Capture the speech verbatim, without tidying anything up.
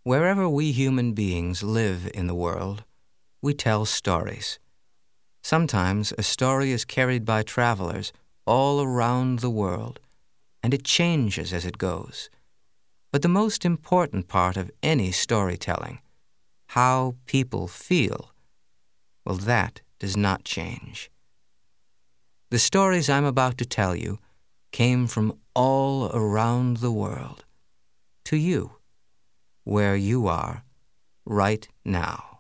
Wherever we human beings live in the world, we tell stories. Sometimes a story is carried by travelers all around the world, and it changes as it goes. But the most important part of any storytelling, how people feel, well, that does not change. The stories I'm about to tell you came from all around the world, to you, where you are right now.